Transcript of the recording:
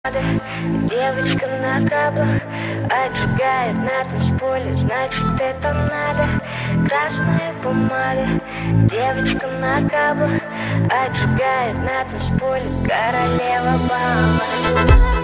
Девочка на каблах отжигает на танцполе, значит это надо. Красная помада. Девочка на каблах отжигает на танцполе, королева бала.